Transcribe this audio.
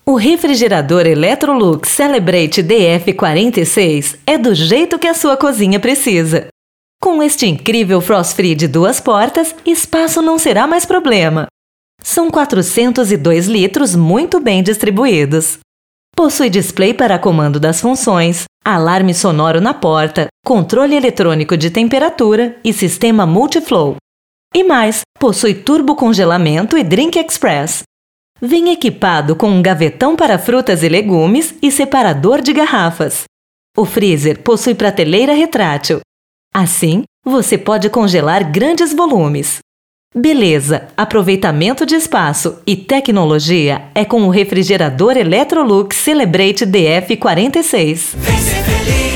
O refrigerador Electrolux Celebrate DF46 é do jeito que a sua cozinha precisa. Com este incrível frost-free de 2 portas, espaço não será mais problema. São 402 litros muito bem distribuídos. Possui display para comando das funções, alarme sonoro na porta, controle eletrônico de temperatura e sistema multiflow. E mais, possui turbocongelamento e Drink Express. Vem equipado com um gavetão para frutas e legumes e separador de garrafas. O freezer possui prateleira retrátil. Assim, você pode congelar grandes volumes. Beleza, aproveitamento de espaço e tecnologia é com o refrigerador Electrolux Celebrate DF46. Vem ser feliz.